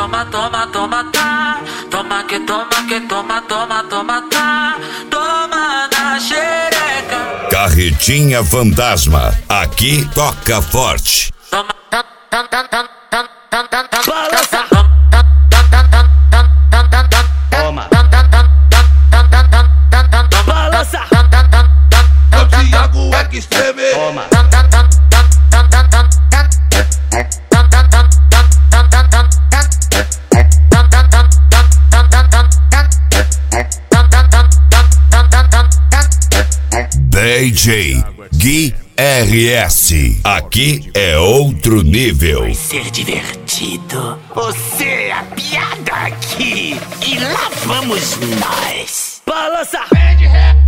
toma, toma, toma, tá. Toma que toma, toma, toma, tá. Toma na xereca. Carretinha Fantasma, aqui toca forte. Toma, balança. Toma. Balança. O Thiago é que estreme. Toma. DJ Gui RS, aqui é outro nível. Ser divertido. Você é a piada aqui. E lá vamos nós. Balança. Pé de ré.